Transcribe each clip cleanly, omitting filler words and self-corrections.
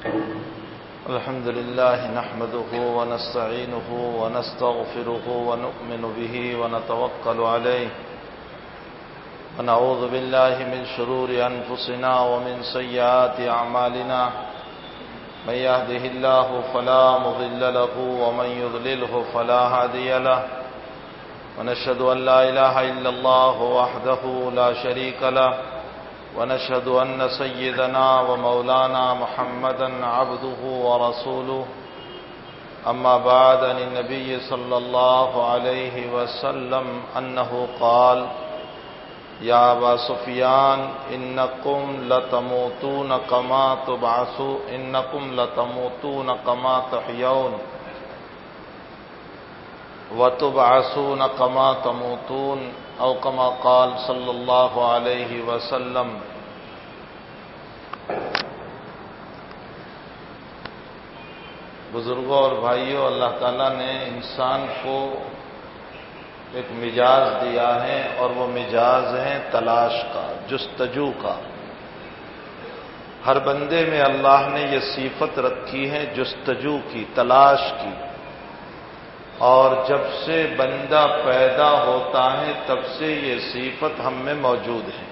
الحمد لله نحمده ونستعينه ونستغفره ونؤمن به ونتوكل عليه ونعوذ بالله من شرور أنفسنا ومن سيئات أعمالنا من يهده الله فلا مضل له ومن يضلله فلا هادي له ونشهد أن لا إله إلا الله وحده لا شريك له ونشهد أن سيدنا ومولانا محمدا عبده ورسوله أما بعد عن النبي صلى الله عليه وسلم أنه قال يا أبا سفيان إنكم لتموتون كما تحيون وتبعثون كما تموتون او كما قال صلی اللہ علیہ وسلم۔ بزرگوں اور بھائیوں، اللہ تعالیٰ نے انسان کو ایک مزاج دیا ہے اور وہ مزاج ہے تلاش کا، جستجو کا۔ ہر بندے میں اللہ نے یہ صفت رکھی ہے جستجو کی، تلاش کی، اور جب سے بندہ پیدا ہوتا ہے تب سے یہ صفت ہم میں موجود ہے۔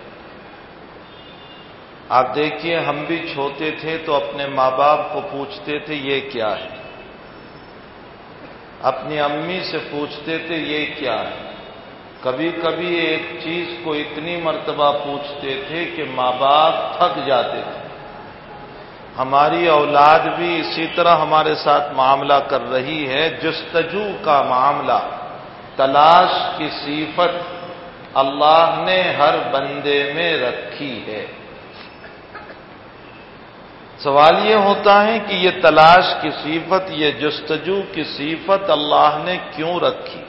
آپ دیکھیے، ہم بھی چھوٹے تھے تو اپنے ماں باپ کو پوچھتے تھے یہ کیا ہے، اپنی امی سے پوچھتے تھے یہ کیا ہے۔ کبھی کبھی ایک چیز کو اتنی مرتبہ پوچھتے تھے کہ ماں باپ تھک جاتے تھے۔ ہماری اولاد بھی اسی طرح ہمارے ساتھ معاملہ کر رہی ہے، جستجو کا معاملہ، تلاش کی صفت اللہ نے ہر بندے میں رکھی ہے۔ سوال یہ ہوتا ہے کہ یہ تلاش کی صفت، یہ جستجو کی صفت اللہ نے کیوں رکھی؟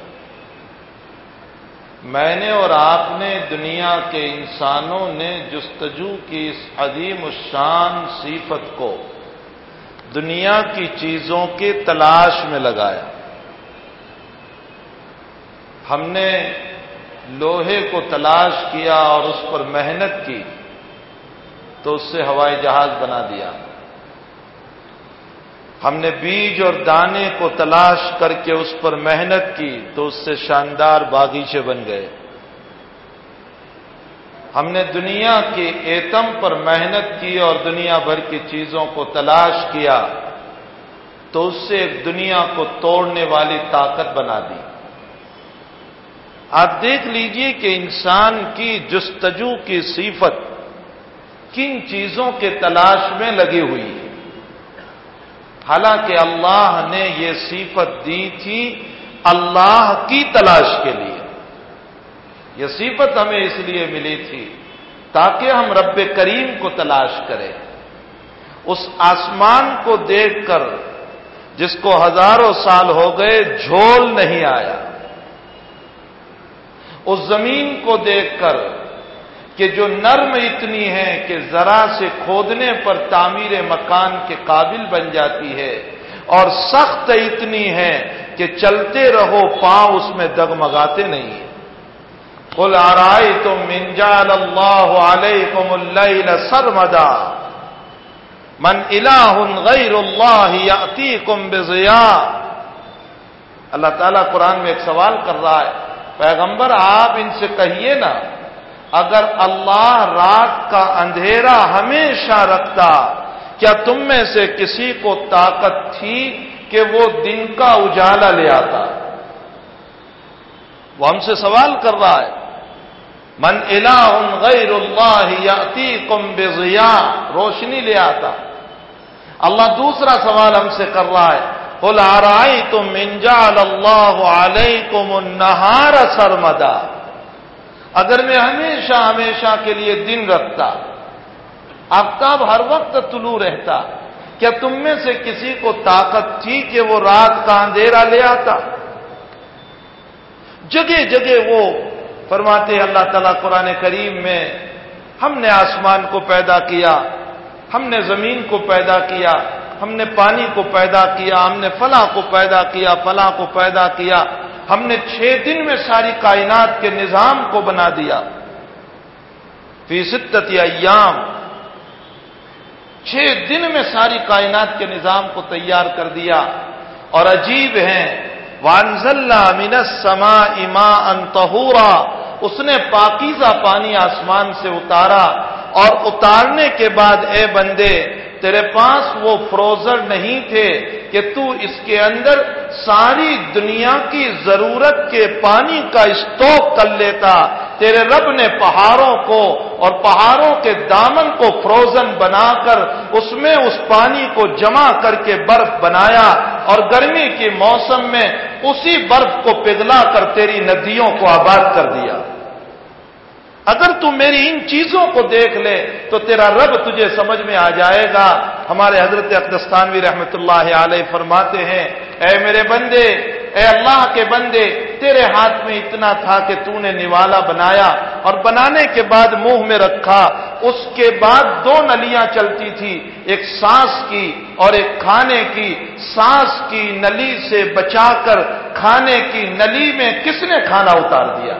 میں نے اور آپ نے، دنیا کے انسانوں نے جستجو کی اس عظیم الشان صفت کو دنیا کی چیزوں کے تلاش میں لگایا۔ ہم نے لوہے کو تلاش کیا اور اس پر محنت کی تو اس سے ہوائی جہاز بنا دیا۔ ہم نے بیج اور دانے کو تلاش کر کے اس پر محنت کی تو اس سے شاندار باغیچے بن گئے۔ ہم نے دنیا کے ایٹم پر محنت کی اور دنیا بھر کی چیزوں کو تلاش کیا تو اس سے ایک دنیا کو توڑنے والی طاقت بنا دی۔ آپ دیکھ لیجئے کہ انسان کی جستجو کی صفت کن چیزوں کے تلاش میں لگی ہوئی ہے۔ حالانکہ اللہ نے یہ صفت دی تھی اللہ کی تلاش کے لیے۔ یہ صفت ہمیں اس لیے ملی تھی تاکہ ہم رب کریم کو تلاش کریں، اس آسمان کو دیکھ کر جس کو ہزاروں سال ہو گئے جھول نہیں آیا، اس زمین کو دیکھ کر کہ جو نرم اتنی ہے کہ ذرا سے کھودنے پر تعمیر مکان کے قابل بن جاتی ہے، اور سخت اتنی ہے کہ چلتے رہو پاؤں اس میں دگمگاتے نہیں ہیں۔ قل ارأيتم من جعل الله عليكم الليل سرمدا من إله غير الله يأتيكم بضياء۔ اللہ تعالیٰ قرآن میں ایک سوال کر رہا ہے، پیغمبر آپ ان سے کہیے نا، اگر اللہ رات کا اندھیرا ہمیشہ رکھتا، کیا تم میں سے کسی کو طاقت تھی کہ وہ دن کا اجالا لے آتا؟ وہ ہم سے سوال کر رہا ہے، من الہ غیر اللہ یأتیکم بضیاء، روشنی لے آتا۔ اللہ دوسرا سوال ہم سے کر رہا ہے، قل ارأیتم ان جعل اللہ علیکم النہار سرمدا، اگر میں ہمیشہ ہمیشہ کے لیے دن رکھتا، آفتاب ہر وقت طلوع رہتا، کیا تم میں سے کسی کو طاقت تھی کہ وہ رات کا اندھیرا لے آتا؟ جگہ جگہ وہ فرماتے ہیں اللہ تعالیٰ قرآن کریم میں، ہم نے آسمان کو پیدا کیا، ہم نے زمین کو پیدا کیا، ہم نے پانی کو پیدا کیا، ہم نے فلاں کو پیدا کیا، فلاں کو پیدا کیا، ہم نے 6 دن میں ساری کائنات کے نظام کو بنا دیا۔ فی 6 ایام، 6 دن میں ساری کائنات کے نظام کو تیار کر دیا. اور عجیب ہے وَأَنزَلْنَا مِنَ السَّمَاءِ مَاءً طَهُورًا، اس نے پاکیزہ پانی آسمان سے اتارا. اور اتارنے کے بعد اے بندے تیرے پاس وہ فروزر نہیں تھے کہ تو اس کے اندر ساری دنیا کی ضرورت کے پانی کا اسٹاک کر لیتا. تیرے رب نے پہاڑوں کو اور پہاڑوں کے دامن کو فروزن بنا کر اس میں اس پانی کو جمع کر کے برف بنایا، اور گرمی کے موسم میں اسی برف کو پگھلا کر تیری ندیوں کو آباد کر دیا. اگر تو میری ان چیزوں کو دیکھ لے تو تیرا رب تجھے سمجھ میں آ جائے گا. ہمارے حضرت اقدس تھانوی رحمۃ اللہ علیہ فرماتے ہیں، اے میرے بندے، اے اللہ کے بندے، تیرے ہاتھ میں اتنا تھا کہ تو نے نوالا بنایا اور بنانے کے بعد منہ میں رکھا. اس کے بعد 2 نلیاں چلتی تھی، ایک سانس کی اور ایک کھانے کی. سانس کی نلی سے بچا کر کھانے کی نلی میں کس نے کھانا اتار دیا؟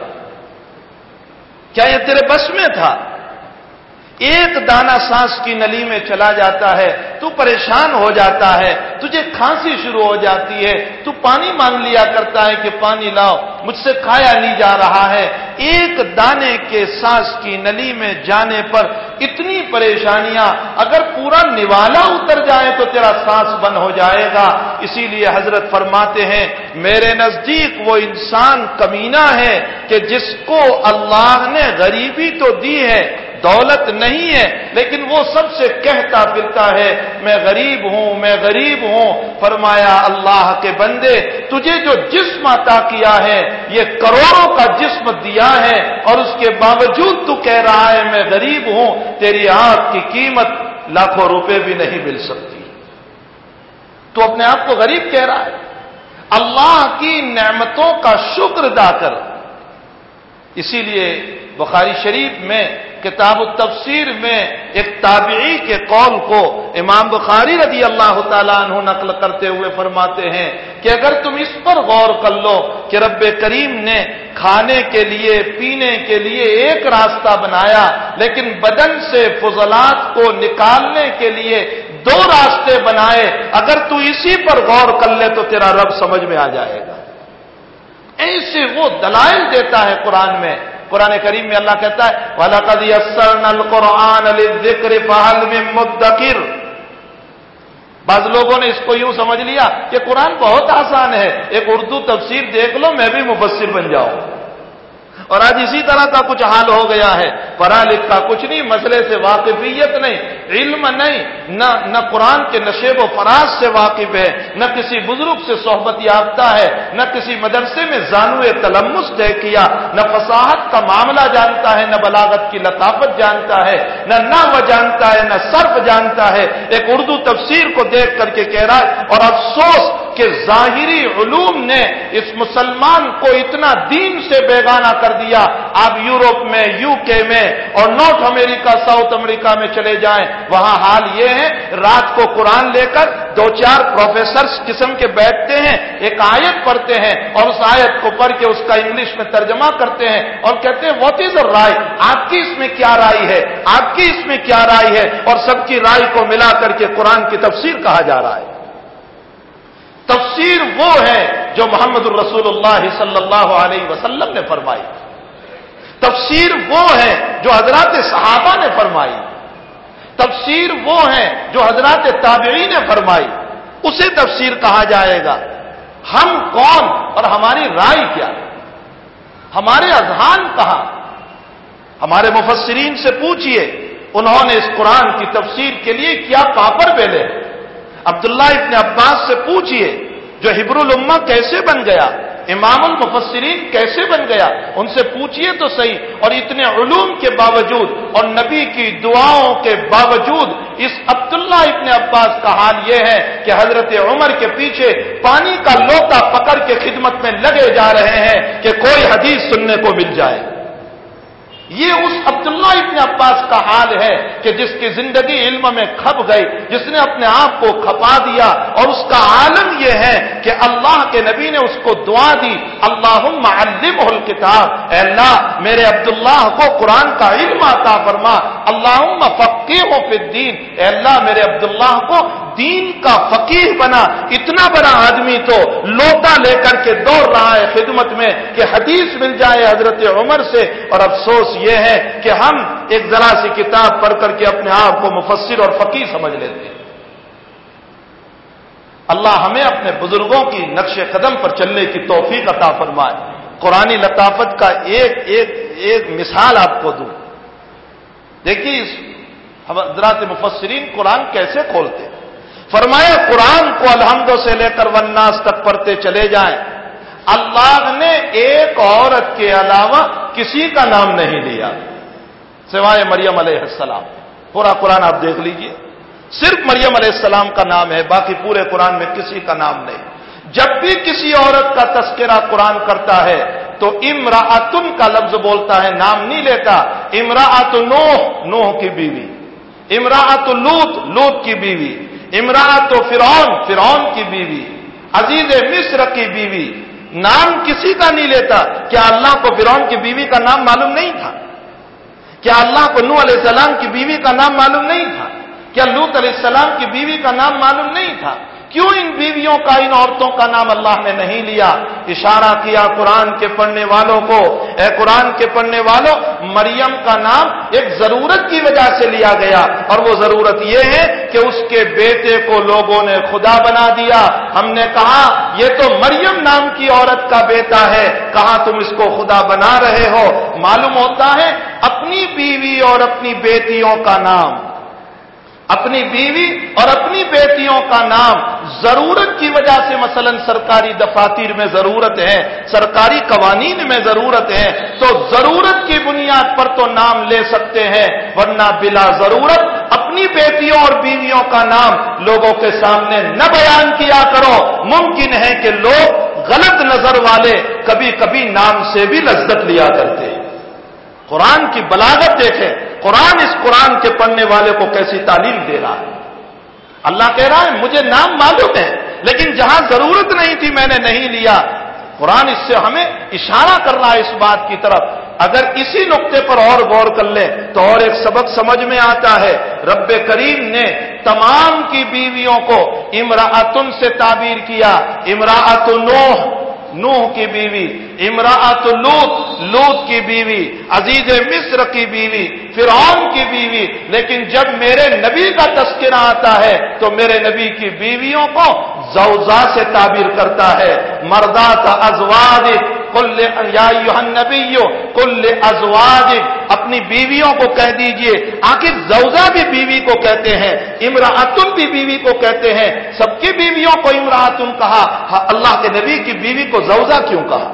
کیا یہ تیرے بس میں تھا؟ ایک دانہ سانس کی نلی میں چلا جاتا ہے تو پریشان ہو جاتا ہے، تجھے کھانسی شروع ہو جاتی ہے، تو پانی مانگ لیا کرتا ہے کہ پانی لاؤ، مجھ سے کھایا نہیں جا رہا ہے. ایک دانے کے سانس کی نلی میں جانے پر اتنی پریشانیاں، اگر پورا نوالا اتر جائے تو تیرا سانس بند ہو جائے گا. اسی لیے حضرت فرماتے ہیں میرے نزدیک وہ انسان کمینہ ہے کہ جس کو اللہ نے غریبی تو دی ہے، دولت نہیں ہے، لیکن وہ سب سے کہتا پھرتا ہے میں غریب ہوں، میں غریب ہوں. فرمایا اللہ کے بندے، تجھے جو جسم عطا کیا ہے یہ کروڑوں کا جسم دیا ہے، اور اس کے باوجود تو کہہ رہا ہے میں غریب ہوں. تیری آنکھ کی قیمت لاکھوں روپے بھی نہیں مل سکتی. تو اپنے آپ کو غریب کہہ رہا ہے. اللہ کی نعمتوں کا شکر ادا کر. اسی لیے بخاری شریف میں کتاب التفسیر میں ایک تابعی کے قول کو امام بخاری رضی اللہ تعالیٰ عنہ نقل کرتے ہوئے فرماتے ہیں کہ اگر تم اس پر غور کر لو کہ رب کریم نے کھانے کے لیے، پینے کے لیے ایک راستہ بنایا، لیکن بدن سے فضلات کو نکالنے کے لیے 2 راستے بنائے، اگر تو اسی پر غور کر لے تو تیرا رب سمجھ میں آ جائے گا. ایسے وہ دلائل دیتا ہے قرآن میں. قرآن کریم میں اللہ کہتا ہے وَلَقَدْ يَسَّرْنَا الْقُرْآنَ لِلذِّكْرِ فَهَلْ مِن مُدَّكِرٍ. بعض لوگوں نے اس کو یوں سمجھ لیا کہ قرآن بہت آسان ہے، ایک اردو تفسیر دیکھ لو میں بھی مفسر بن جاؤں. اور آج اسی طرح کا کچھ حال ہو گیا ہے. پڑھا لکھا کچھ نہیں، مسئلے سے واقفیت نہیں، علم نہیں، نہ قرآن کے نشیب و فراز سے واقف ہے، نہ کسی بزرگ سے صحبت یافتہ ہے، نہ کسی مدرسے میں زانوئے تلمس طے کیا، نہ فصاحت کا معاملہ جانتا ہے، نہ بلاغت کی لطافت جانتا ہے، نہ نحو جانتا ہے، نہ صرف جانتا ہے. ایک اردو تفسیر کو دیکھ کر کے کہہ رہا ہے. اور افسوس کہ ظاہری علوم نے اس مسلمان کو اتنا دین سے بیگانہ کر دیا. آپ یورپ میں، UK میں اور نارتھ امریکہ، ساؤتھ امریکہ میں چلے جائیں، وہاں حال یہ ہے رات کو قرآن لے کر 2-4 پروفیسرز قسم کے بیٹھتے ہیں، ایک آیت پڑھتے ہیں اور اس آیت کو پڑھ کے اس کا انگلش میں ترجمہ کرتے ہیں اور کہتے ہیں واٹ از دا رائے، آپ کی اس میں کیا رائے ہے، آپ کی اس میں کیا رائے ہے، اور سب کی رائے کو ملا کر کے قرآن کی تفسیر کہا جا رہا ہے. تفسیر وہ ہے جو محمد الرسول اللہ صلی اللہ علیہ وسلم نے فرمائی. تفسیر وہ ہے جو حضرات صحابہ نے فرمائی. تفسیر وہ ہے جو حضرات تابعین نے فرمائی. اسے تفسیر کہا جائے گا. ہم کون اور ہماری رائے کیا، ہمارے اذہان کہاں؟ ہمارے مفسرین سے پوچھئے انہوں نے اس قرآن کی تفسیر کے لیے کیا پاپڑ بیلے. عبداللہ ابن عباس سے پوچھئے جو حبر الامہ کیسے بن گیا، امام المفسرین کیسے بن گیا، ان سے پوچھئے تو صحیح. اور اتنے علوم کے باوجود اور نبی کی دعاؤں کے باوجود اس عبداللہ ابن عباس کا حال یہ ہے کہ حضرت عمر کے پیچھے پانی کا لوٹا پکڑ کے خدمت میں لگے جا رہے ہیں کہ کوئی حدیث سننے کو مل جائے. یہ اس عبداللہ ابن عباس کا حال ہے کہ جس کی زندگی علم میں کھپ گئی، جس نے اپنے آپ کو کھپا دیا، اور اس کا عالم یہ ہے کہ اللہ کے نبی نے اس کو دعا دی، اللہم علمہ الکتاب، اے اللہ میرے عبداللہ کو قرآن کا علم عطا فرما، اللہم فقہہ فی الدین، اے اللہ میرے عبداللہ کو دین کا فقیہ بنا۔ اتنا بڑا آدمی تو لوٹا لے کر کے دوڑ رہا ہے خدمت میں کہ حدیث مل جائے حضرت عمر سے، اور افسوس یہ ہے کہ ہم ایک ذرا سی کتاب پڑھ کر کے اپنے آپ کو مفسر اور فقیہ سمجھ لیتے ہیں۔ اللہ ہمیں اپنے بزرگوں کی نقش قدم پر چلنے کی توفیق عطا فرمائے۔ قرآنی لطافت کا ایک مثال آپ کو دوں، دیکھیے حضرات مفسرین قرآن کیسے کھولتے ہیں۔ فرمایا قرآن کو الحمد سے لے کر والناس تک پڑھتے چلے جائیں، اللہ نے ایک عورت کے علاوہ کسی کا نام نہیں لیا سوائے مریم علیہ السلام۔ پورا قرآن آپ دیکھ لیجئے، صرف مریم علیہ السلام کا نام ہے، باقی پورے قرآن میں کسی کا نام نہیں۔ جب بھی کسی عورت کا تذکرہ قرآن کرتا ہے تو امرأتن کا لفظ بولتا ہے، نام نہیں لیتا۔ امرأت نوح، نوح کی بیوی، امرأت لوط، لوط کی بیوی، امرأت فرعون، فرعون کی بیوی، عزیز مصر کی بیوی، نام کسی کا نہیں لیتا۔ کیا اللہ کو فرعون کی بیوی کا نام معلوم نہیں تھا؟ کیا اللہ کو نوح علیہ السلام کی بیوی کا نام معلوم نہیں تھا؟ کیا لوط علیہ السلام کی بیوی کا نام معلوم نہیں تھا؟ کیوں ان بیویوں کا، ان عورتوں کا نام اللہ نے نہیں لیا؟ اشارہ کیا قرآن کے پڑھنے والوں کو، اے قرآن کے پڑھنے والوں، مریم کا نام ایک ضرورت کی وجہ سے لیا گیا، اور وہ ضرورت یہ ہے کہ اس کے بیٹے کو لوگوں نے خدا بنا دیا۔ ہم نے کہا یہ تو مریم نام کی عورت کا بیٹا ہے، کہاں تم اس کو خدا بنا رہے ہو؟ معلوم ہوتا ہے اپنی بیوی اور اپنی بیٹیوں کا نام، اپنی بیوی اور اپنی بیٹیوں کا نام ضرورت کی وجہ سے، مثلا سرکاری دفاتر میں ضرورت ہے، سرکاری قوانین میں ضرورت ہے، تو ضرورت کی بنیاد پر تو نام لے سکتے ہیں، ورنہ بلا ضرورت اپنی بیٹیوں اور بیویوں کا نام لوگوں کے سامنے نہ بیان کیا کرو۔ ممکن ہے کہ لوگ غلط نظر والے کبھی کبھی نام سے بھی لذت لیا کرتے ہیں۔ قرآن کی بلاغت دیکھیں، قرآن اس قرآن کے پڑھنے والے کو کیسی تعلیم دے رہا ہے۔ اللہ کہہ رہا ہے مجھے نام معلوم ہے، لیکن جہاں ضرورت نہیں تھی میں نے نہیں لیا۔ قرآن اس سے ہمیں اشارہ کر رہا ہے اس بات کی طرف۔ اگر اسی نقطے پر اور غور کر لیں تو اور ایک سبق سمجھ میں آتا ہے۔ رب کریم نے تمام کی بیویوں کو امرأتن سے تعبیر کیا، امرأت نوح، نوح کی بیوی، امرأت لوط، لوط کی بیوی، عزیز مصر کی بیوی، فرعون کی بیوی، لیکن جب میرے نبی کا تذکرہ آتا ہے تو میرے نبی کی بیویوں کو زوجہ سے تعبیر کرتا ہے۔ مردات ازواجک قل یا ایھا النبی قل ازواجک، اپنی بیویوں کو کہہ دیجئے۔ آخر زوجہ بھی بیوی کو کہتے ہیں، امرأتن بھی بیوی کو کہتے ہیں، سب کی بیویوں کو امرأتن کہا، اللہ کے نبی کی بیوی کو زوجہ کیوں کہا؟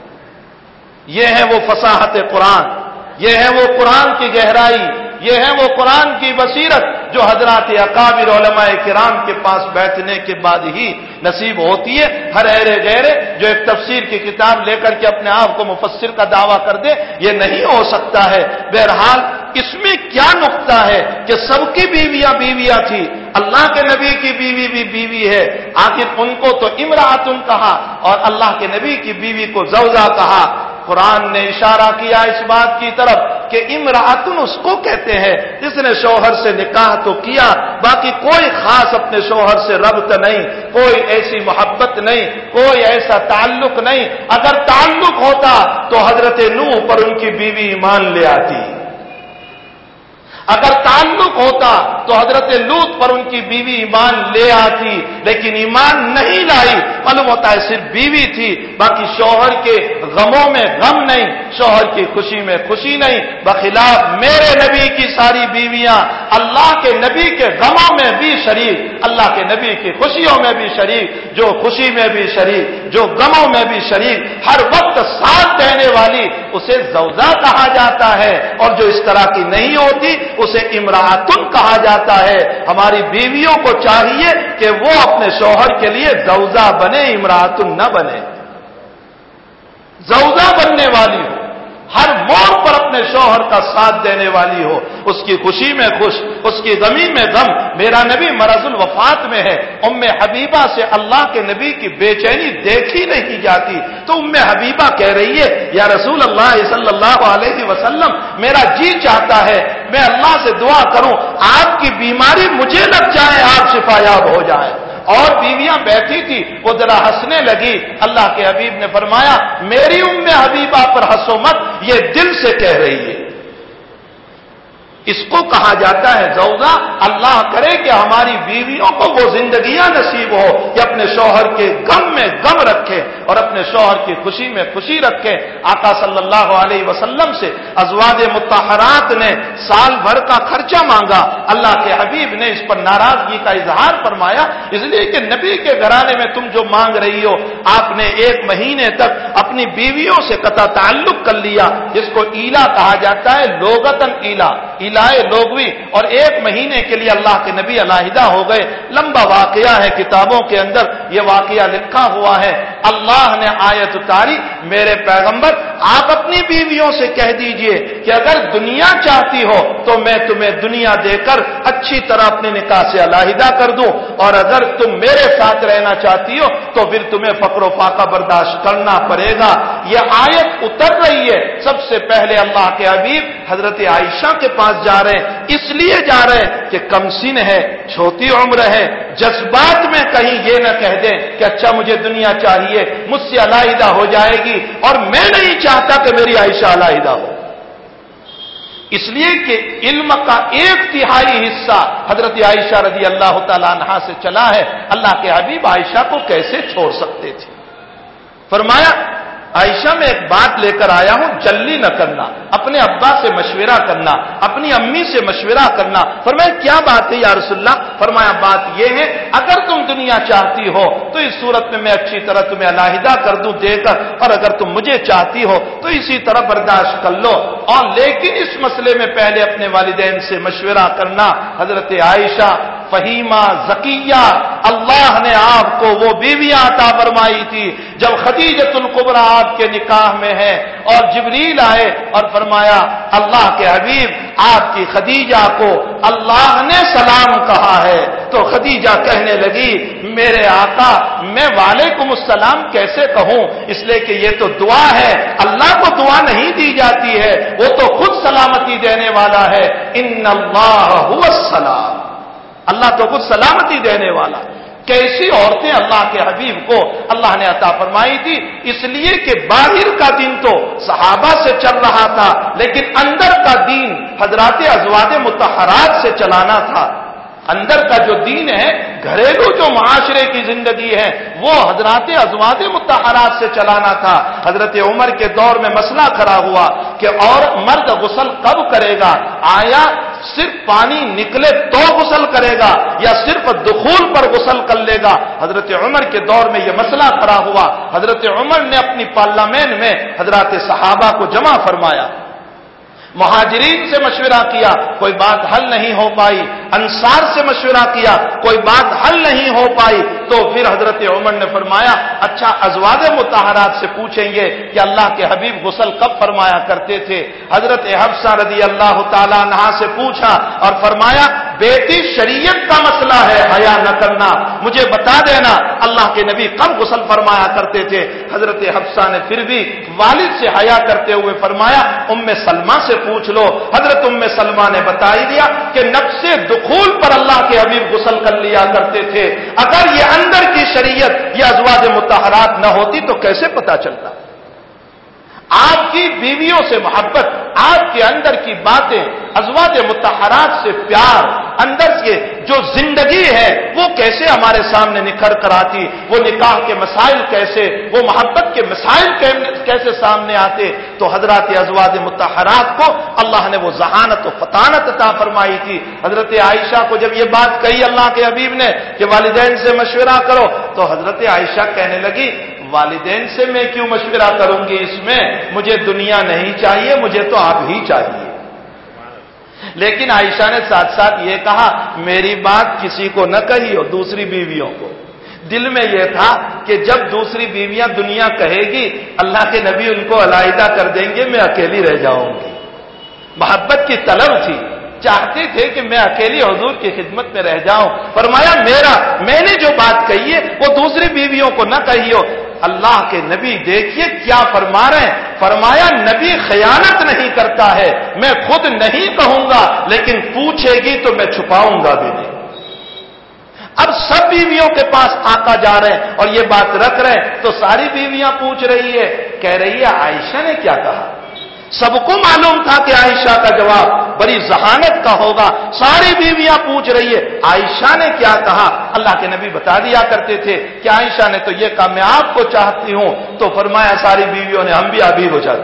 یہ ہے وہ فصاحت قرآن، یہ ہے وہ قرآن کی گہرائی، یہ ہے وہ قرآن کی بصیرت جو حضرات اکابر علماء کرام کے پاس بیٹھنے کے بعد ہی نصیب ہوتی ہے۔ ہر ایرے گہرے جو ایک تفسیر کی کتاب لے کر کے اپنے آپ کو مفسر کا دعویٰ کر دے، یہ نہیں ہو سکتا ہے۔ بہرحال اس میں کیا نقطہ ہے کہ سب کی بیویاں بیویاں تھی، اللہ کے نبی کی بیوی بھی بیوی ہے، آخر ان کو تو امرأتن کہا اور اللہ کے نبی کی بیوی کو زوجہ کہا۔ قرآن نے اشارہ کیا اس بات کی طرف کہ امرأتن اس کو کہتے ہیں جس نے شوہر سے نکاح تو کیا، باقی کوئی خاص اپنے شوہر سے ربط نہیں، کوئی ایسی محبت نہیں، کوئی ایسا تعلق نہیں۔ اگر تعلق ہوتا تو حضرت نوح پر ان کی بیوی ایمان لے آتی، اگر تعلق ہوتا تو حضرت لوط پر ان کی بیوی ایمان لے آتی، لیکن ایمان نہیں لائی۔ معلوم ہوتا ہے صرف بیوی تھی، باقی شوہر کے غموں میں غم نہیں، شوہر کی خوشی میں خوشی نہیں۔ بخلاف میرے نبی کی ساری بیویاں اللہ کے نبی کے غموں میں بھی شریک، اللہ کے نبی کی خوشیوں میں بھی شریک، جو خوشی میں بھی شریک، جو غموں میں بھی شریک، ہر وقت ساتھ دینے والی، اسے زوجہ کہا جاتا ہے، اور جو اس طرح کی نہیں ہوتی اسے امرأتن کہا جاتا ہے۔ ہماری بیویوں کو چاہیے کہ وہ اپنے شوہر کے لیے زوجہ بنے، امرأتن نہ بنے، زوجہ بننے والی ہو۔ ہر موڑ پر اپنے شوہر کا ساتھ دینے والی ہو، اس کی خوشی میں خوش، اس کی غمی میں غم۔ میرا نبی مرض الوفات میں ہے، ام حبیبہ سے اللہ کے نبی کی بے چینی دیکھی نہیں جاتی، تو ام حبیبہ کہہ رہی ہے یا رسول اللہ صلی اللہ علیہ وسلم، میرا جی چاہتا ہے میں اللہ سے دعا کروں آپ کی بیماری مجھے لگ جائے، آپ شفایاب ہو جائیں۔ اور بیویاں بیٹھی تھی، وہ ذرا ہنسنے لگی، اللہ کے حبیب نے فرمایا میری ام حبیبہ پر ہنسو مت، یہ دل سے کہہ رہی ہے۔ اس کو کہا جاتا ہے زوجہ۔ اللہ کرے کہ ہماری بیویوں کو وہ زندگیاں نصیب ہو کہ اپنے شوہر کے غم میں غم رکھے اور اپنے شوہر کی خوشی میں خوشی رکھے۔ آقا صلی اللہ علیہ وسلم سے ازواج مطہرات نے سال بھر کا خرچہ مانگا، اللہ کے حبیب نے اس پر ناراضگی کا اظہار فرمایا، اس لیے کہ نبی کے گھرانے میں تم جو مانگ رہی ہو، آپ نے 1 مہینے تک اپنی بیویوں سے قطع تعلق کر لیا، جس کو ایلا کہا جاتا ہے، لوگتن الائے لوگوی، اور 1 مہینے کے لیے اللہ کے نبی علیحدہ ہو گئے۔ لمبا واقعہ ہے، کتابوں کے اندر یہ واقعہ لکھا ہوا ہے۔ اللہ نے آیت اتاری، میرے پیغمبر آپ اپنی بیویوں سے کہہ دیجئے کہ اگر دنیا چاہتی ہو تو میں تمہیں دنیا دے کر اچھی طرح اپنے نکاح سے علیحدہ کر دوں، اور اگر تم میرے ساتھ رہنا چاہتی ہو تو پھر تمہیں فقر و فاقہ برداشت کرنا پڑے گا۔ یہ آیت اتر رہی ہے، سب سے پہلے اللہ کے حبیب حضرت عائشہ کے پاس جا رہے ہیں، اس لیے جا رہے ہیں کہ کم سن ہے، چھوٹی عمر ہے، جذبات میں کہیں یہ نہ کہہ دیں کہ اچھا مجھے دنیا چاہیے، مجھ سے علیحدہ ہو جائے گی، اور میں نہیں چاہتا کہ میری عائشہ علیحدہ ہو۔ اس لیے کہ علم کا 1/3 حصہ حضرت عائشہ رضی اللہ تعالی عنہا سے چلا ہے، اللہ کے حبیب عائشہ کو کیسے چھوڑ سکتے تھے؟ فرمایا عائشہ میں ایک بات لے کر آیا ہوں، جلدی نہ کرنا، اپنے ابا سے مشورہ کرنا، اپنی امی سے مشورہ کرنا۔ فرمایا کیا بات ہے یا رسول اللہ؟ فرمایا بات یہ ہے اگر تم دنیا چاہتی ہو تو اس صورت میں میں اچھی طرح تمہیں علیحدہ کر دوں دے کر، اور اگر تم مجھے چاہتی ہو تو اسی طرح برداشت کر لو، اور لیکن اس مسئلے میں پہلے اپنے والدین سے مشورہ کرنا۔ حضرت عائشہ فہیمہ زکیہ، اللہ نے آپ کو وہ بیویاں عطا فرمائی تھی جب خدیجۃ الکبریٰ آپ کے نکاح میں ہے، اور جبریل آئے اور فرمایا اللہ کے حبیب آپ کی خدیجہ کو اللہ نے سلام کہا ہے، تو خدیجہ کہنے لگی میرے آقا میں وعلیکم السلام کیسے کہوں، اس لیے کہ یہ تو دعا ہے، اللہ کو دعا نہیں دی جاتی ہے، وہ تو خود سلامتی دینے والا ہے، ان اللہ هو السلام، اللہ تو خود سلامتی دینے والا۔ کیسی عورتیں اللہ کے حبیب کو اللہ نے عطا فرمائی تھی، اس لیے کہ باہر کا دین تو صحابہ سے چل رہا تھا، لیکن اندر کا دین حضرات ازواج مطہرات سے چلانا تھا۔ اندر کا جو دین ہے، گھریلو جو معاشرے کی زندگی ہے، وہ حضرات ازواج مطہرات سے چلانا تھا۔ حضرت عمر کے دور میں مسئلہ کھڑا ہوا کہ اور مرد غسل کب کرے گا، آیا صرف پانی نکلے تو غسل کرے گا یا صرف دخول پر غسل کر لے گا؟ حضرت عمر کے دور میں یہ مسئلہ کھڑا ہوا۔ حضرت عمر نے اپنی پارلیمنٹ میں حضرات صحابہ کو جمع فرمایا، مہاجرین سے مشورہ کیا، کوئی بات حل نہیں ہو پائی، انصار سے مشورہ کیا، کوئی بات حل نہیں ہو پائی، تو پھر حضرت عمر نے فرمایا اچھا ازواج مطہرات سے پوچھیں گے کہ اللہ کے حبیب غسل کب فرمایا کرتے تھے۔ حضرت حفصہ رضی اللہ تعالی عنہا سے پوچھا اور فرمایا بیٹی شریعت کا مسئلہ ہے، حیا نہ کرنا، مجھے بتا دینا اللہ کے نبی کب غسل فرمایا کرتے تھے۔ حضرت حفصہ نے پھر بھی والد سے حیا کرتے ہوئے فرمایا ام سلمہ سے پوچھ لو۔ حضرت ام سلمہ نے بتا دیا کہ نفس دخول پر اللہ کے حبیب غسل کر لیا کرتے تھے۔ اگر یہ اندر کی شریعت یا ازواج مطہرات نہ ہوتی تو کیسے پتا چلتا؟ آپ کی بیویوں سے محبت، آپ کے اندر کی باتیں، ازواج مطہرات سے پیار، اندر کے جو زندگی ہے وہ کیسے ہمارے سامنے نکھر کر آتی، وہ نکاح کے مسائل کیسے، وہ محبت کے مسائل کیسے سامنے آتے؟ تو حضرات ازواج مطہرات کو اللہ نے وہ ذہانت و فطانت عطا فرمائی تھی۔ حضرت عائشہ کو جب یہ بات کہی اللہ کے حبیب نے کہ والدین سے مشورہ کرو، تو حضرت عائشہ کہنے لگی والدین سے میں کیوں مشورہ کروں گی، اس میں مجھے دنیا نہیں چاہیے، مجھے تو آپ ہی چاہیے۔ لیکن عائشہ نے ساتھ ساتھ یہ کہا میری بات کسی کو نہ کہی ہو، دوسری بیویوں کو، دل میں یہ تھا کہ جب دوسری بیویاں دنیا کہے گی اللہ کے نبی ان کو علیحدہ کر دیں گے، میں اکیلی رہ جاؤں گی۔ محبت کی طلب تھی، چاہتے تھے کہ میں اکیلی حضور کی خدمت میں رہ جاؤں۔ فرمایا میں نے جو بات کہی ہے وہ دوسری بیویوں کو نہ کہیو۔ اللہ کے نبی دیکھیے کیا فرما رہے ہیں، فرمایا نبی خیانت نہیں کرتا ہے، میں خود نہیں کہوں گا لیکن پوچھے گی تو میں چھپاؤں گا بھی نہیں۔ اب سب بیویوں کے پاس آقا جا رہے ہیں اور یہ بات رکھ رہے ہیں تو ساری بیویاں پوچھ رہی ہے، کہہ رہی ہے عائشہ نے کیا کہا؟ سب کو معلوم تھا کہ عائشہ کا جواب بڑی ذہانت کا ہوگا، ساری بیویاں پوچھ رہی ہے عائشہ نے کیا کہا؟ اللہ کے نبی بتا دیا کرتے تھے کہ عائشہ نے تو یہ کہا میں آپ کو چاہتی ہوں، تو فرمایا ساری بیویوں نے ہم بھی ابھی ہو جاتے۔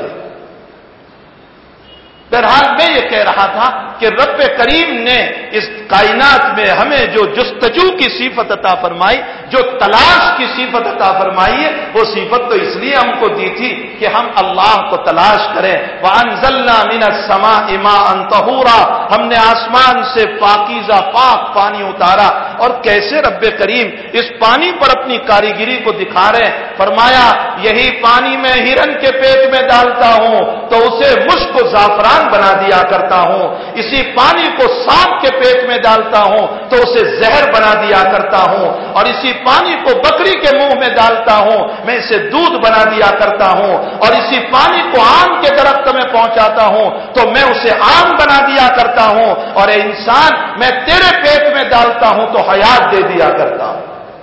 بہرحال میں یہ کہہ رہا تھا کہ رب کریم نے اس کائنات میں ہمیں جو جستجو کی صفت عطا فرمائی، جو تلاش کی صفت عطا فرمائی ہے، وہ صفت تو اس لیے ہم کو دی تھی کہ ہم اللہ کو تلاش کریں۔ وَأَنزَلْنَا مِنَ السَّمَاءِ مَاءً طَهُورًا، ہم نے آسمان سے پاکیزہ پاک پانی اتارا۔ اور کیسے رب کریم اس پانی پر اپنی کاریگری کو دکھا رہے ہیں، فرمایا یہی پانی میں ہرن کے پیٹ میں ڈالتا ہوں تو اسے مشک و زعفران بنا دیا کرتا ہوں، اسی پانی کو سانپ کے پیٹ میں ڈالتا ہوں تو اسے زہر بنا دیا کرتا ہوں، اور اسی پانی کو بکری کے منہ میں ڈالتا ہوں میں اسے دودھ بنا دیا کرتا ہوں، اور اسی پانی کو آم کے درخت میں پہنچاتا ہوں تو میں اسے آم بنا دیا کرتا ہوں، اور اے انسان میں تیرے پیٹ میں ڈالتا ہوں تو حیات دے دیا کرتا ہوں۔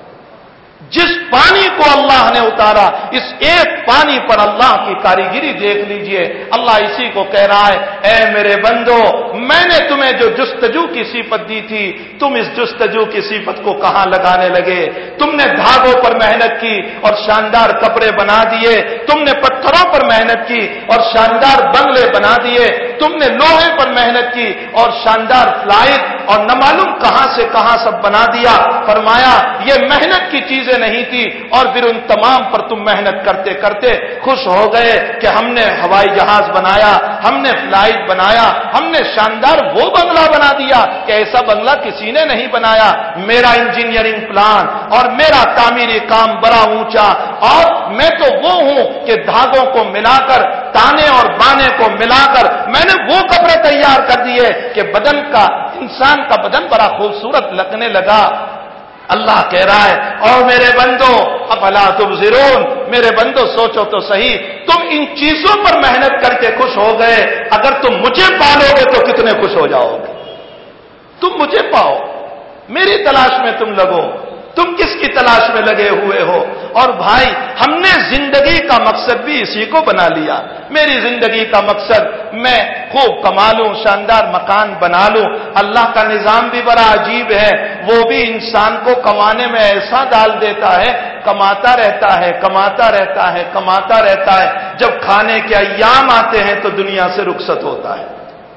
جس پانی کو اللہ نے اتارا، اس ایک پانی پر اللہ کی کاریگری دیکھ لیجئے۔ اللہ اسی کو کہہ رہا ہے، اے میرے بندو میں نے تمہیں جو جستجو کی صفت دی تھی، تم اس جستجو کی صفت کو کہاں لگانے لگے؟ تم نے دھاگوں پر محنت کی اور شاندار کپڑے بنا دیے، تم نے پتھروں پر محنت کی اور شاندار بنگلے بنا دیے، تم نے لوہے پر محنت کی اور شاندار فلائٹ اور نہ معلوم کہاں سے کہاں سب بنا دیا۔ فرمایا یہ محنت کی چیزیں نہیں تھی، اور پھر ان تمام پر تم محنت کرتے کرتے خوش ہو گئے کہ ہم نے ہوائی جہاز بنایا، ہم نے فلائٹ بنایا، ہم نے شاندار وہ بنگلہ بنا دیا کہ ایسا بنگلہ کسی نے نہیں بنایا۔ میرا انجینئرنگ پلان اور میرا تعمیری کام بڑا اونچا، اور میں تو وہ ہوں کہ دھاگوں کو ملا کر، تانے اور بانے کو ملا کر میں نے وہ کپڑے تیار کر دیے کہ بدن کا، انسان کا بدن بڑا خوبصورت لگنے لگا۔ اللہ کہہ رہا ہے اور میرے بندو افلا تبصرون، میرے بندو سوچو تو صحیح، تم ان چیزوں پر محنت کر کے خوش ہو گئے، اگر تم مجھے پالو گے تو کتنے خوش ہو جاؤ گے۔ تم مجھے پاؤ، میری تلاش میں تم لگو، تم کس کی تلاش میں لگے ہوئے ہو؟ اور بھائی ہم نے زندگی کا مقصد بھی اسی کو بنا لیا۔ میری زندگی کا مقصد میں خوب کما لوں، شاندار مکان بنا لوں۔ اللہ کا نظام بھی بڑا عجیب ہے، وہ بھی انسان کو کمانے میں ایسا ڈال دیتا ہے، کماتا رہتا ہے کماتا رہتا ہے کماتا رہتا ہے، جب کھانے کے ایام آتے ہیں تو دنیا سے رخصت ہوتا ہے۔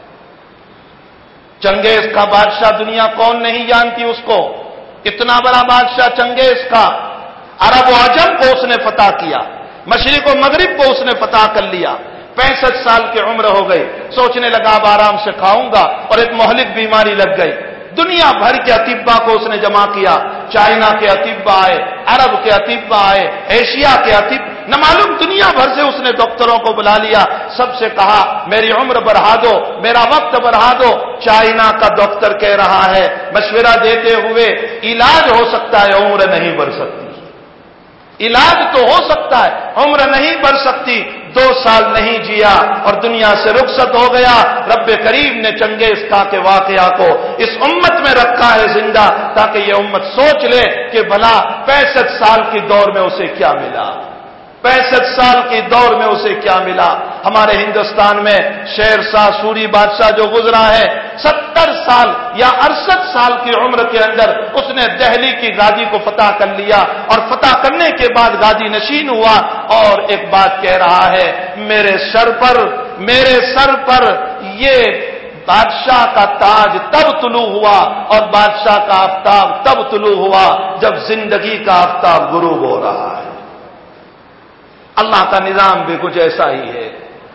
چنگیز کا بادشاہ دنیا کون نہیں جانتی اس کو، اتنا بڑا بادشاہ چنگیز کا، عرب و عجم کو اس نے فتح کیا، مشرق و مغرب کو اس نے فتح کر لیا۔ 65 سال کی عمر ہو گئی، سوچنے لگا اب آرام سے کھاؤں گا، اور ایک مہلک بیماری لگ گئی۔ دنیا بھر کے اطباء کو اس نے جمع کیا، چائنا کے اطباء آئے، عرب کے اطباء آئے، ایشیا کے نہ معلوم دنیا بھر سے اس نے ڈاکٹروں کو بلا لیا، سب سے کہا میری عمر بڑھا دو، میرا وقت بڑھا دو۔ چائنا کا ڈاکٹر کہہ رہا ہے مشورہ دیتے ہوئے، علاج ہو سکتا ہے عمر نہیں بڑھ سکتی، علاج تو ہو سکتا ہے عمر نہیں بڑھ سکتی۔ 2 سال نہیں جیا اور دنیا سے رخصت ہو گیا۔ رب کریم نے چنگیز کا کے واقعہ کو اس امت میں رکھا ہے زندہ، تاکہ یہ امت سوچ لے کہ بھلا 65 سال کی دور میں اسے کیا ملا، 65 سال کی دور میں اسے کیا ملا۔ ہمارے ہندوستان میں شیر شاہ سوری بادشاہ جو گزرا ہے، 70 سال یا 68 سال کی عمر کے اندر اس نے دہلی کی غازی کو فتح کر لیا، اور فتح کرنے کے بعد غازی نشین ہوا، اور ایک بات کہہ رہا ہے میرے سر پر یہ بادشاہ کا تاج تب طلوع ہوا اور بادشاہ کا آفتاب تب طلوع ہوا جب زندگی کا آفتاب غروب ہو رہا ہے۔ اللہ کا نظام بھی کچھ ایسا ہی ہے۔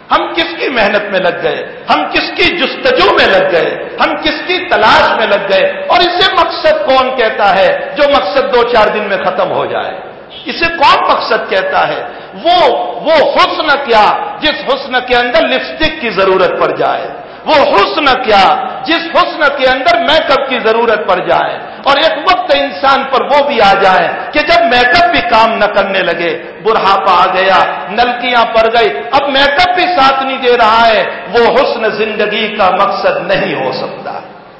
ہم کس کی محنت میں لگ گئے، ہم کس کی جستجو میں لگ گئے، ہم کس کی تلاش میں لگ گئے، اور اسے مقصد کون کہتا ہے جو مقصد 2-4 دن میں ختم ہو جائے؟ اسے کون مقصد کہتا ہے؟ وہ حسن کیا جس حسن کے اندر لپسٹک کی ضرورت پڑ جائے، وہ حسن کیا جس حسن کے اندر میک اپ کی ضرورت پڑ جائے، اور ایک وقت انسان پر وہ بھی آ جائے کہ جب میک اپ بھی کام نہ کرنے لگے، بڑھاپا آ گیا، نلکیاں پڑ گئی، اب میک اپ بھی ساتھ نہیں دے رہا ہے، وہ حسن زندگی کا مقصد نہیں ہو سکتا۔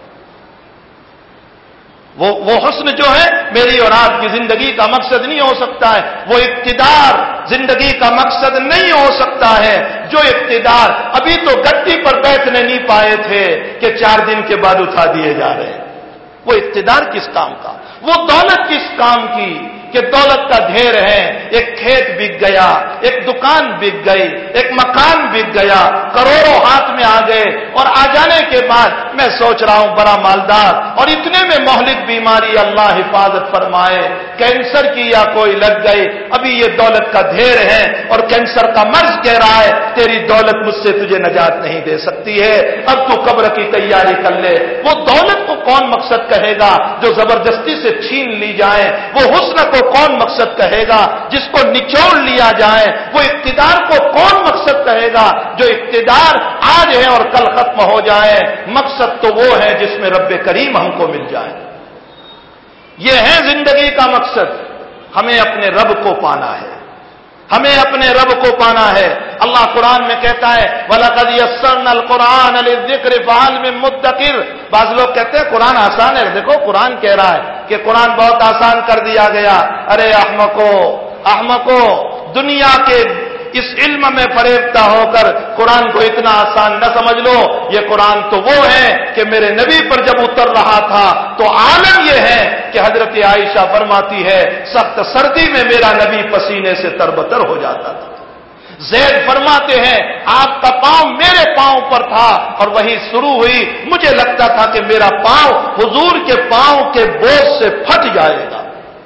وہ حسن جو ہے میری اور آپ کی زندگی کا مقصد نہیں ہو سکتا ہے، وہ اقتدار زندگی کا مقصد نہیں ہو سکتا ہے، جو اقتدار ابھی تو گدی پر بیٹھنے نہیں پائے تھے کہ 4 دن کے بعد اٹھا دیے جا رہے ہیں۔ وہ اقتدار کس کام کا، وہ دولت کس کام کی کہ دولت کا ڈھیر ہے، ایک کھیت بک گیا، ایک دکان بک گئی، ایک مکان بک گیا، کروڑوں ہاتھ میں آ گئے، اور آ جانے کے بعد میں سوچ رہا ہوں بڑا مالدار، اور اتنے میں مہلک بیماری اللہ حفاظت فرمائے کینسر کی یا کوئی لگ گئی، ابھی یہ دولت کا ڈھیر ہے اور کینسر کا مرض کہہ رہا ہے تیری دولت مجھ سے تجھے نجات نہیں دے سکتی ہے، اب تو قبر کی تیاری کر لے۔ وہ دولت کو کون مقصد کہے گا جو زبردستی سے چھین لی جائے؟ وہ حسن کو کون مقصد کہے گا جس کو نچوڑ لیا جائے؟ وہ اقتدار کو کون مقصد کہے گا جو اقتدار آج ہے اور کل ختم ہو جائے؟ مقصد تو وہ ہے جس میں رب کریم ہم کو مل جائے۔ یہ ہے زندگی کا مقصد، ہمیں اپنے رب کو پانا ہے، ہمیں اپنے رب کو پانا ہے۔ اللہ قرآن میں کہتا ہے وَلَقَدْ يَسَّرْنَا الْقُرْآنَ لِلذِّكْرِ فَهَلْ مِن مُدَّكِرٍ۔ بعض لوگ کہتے ہیں قرآن آسان ہے، دیکھو قرآن کہہ رہا ہے کہ قرآن بہت آسان کر دیا گیا۔ ارے احمقو، دنیا کے اس علم میں فریفتہ ہو کر قرآن کو اتنا آسان نہ سمجھ لو، یہ قرآن تو وہ ہے کہ میرے نبی پر جب اتر رہا تھا تو عالم یہ ہے کہ حضرت عائشہ فرماتی ہے سخت سردی میں میرا نبی پسینے سے تربتر ہو جاتا تھا۔ زید فرماتے ہیں آپ کا پاؤں میرے پاؤں پر تھا اور وہی شروع ہوئی، مجھے لگتا تھا کہ میرا پاؤں حضور کے پاؤں کے بوجھ سے پھٹ جائے گا۔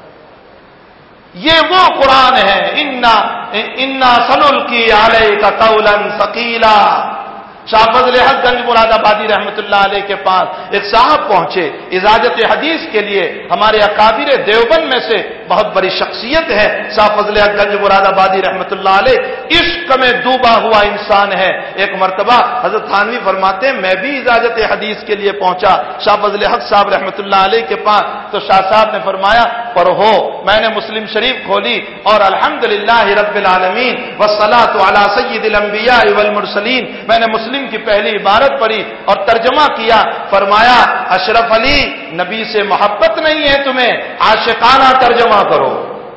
یہ وہ قرآن ہے انا سنلقی علیک قولا ثقیلا۔ شاہ فضل حق گنج مراد آبادی رحمت اللہ علیہ کے پاس ایک صاحب پہنچے اجازت حدیث کے لیے، ہمارے اکابر دیوبند میں سے بہت بڑی شخصیت ہے شاہ فضل حق گنج مراد آبادی رحمت اللہ علیہ، عشق میں ڈوبا ہوا انسان ہے۔ ایک مرتبہ حضرت تھانوی فرماتے ہیں میں بھی اجازت حدیث کے لیے پہنچا شاہ فضل حق صاحب رحمت اللہ علیہ کے پاس، تو شاہ صاحب نے فرمایا پڑھو۔ میں نے مسلم شریف کھولی اور الحمدللہ رب العالمین والصلاۃ علی سید الانبیاء والمرسلین، میں نے مسلم کی پہلی عبارت پڑھی اور ترجمہ کیا۔ فرمایا اشرف علی نبی سے محبت نہیں ہے تمہیں، عاشقانہ ترجمہ کرو۔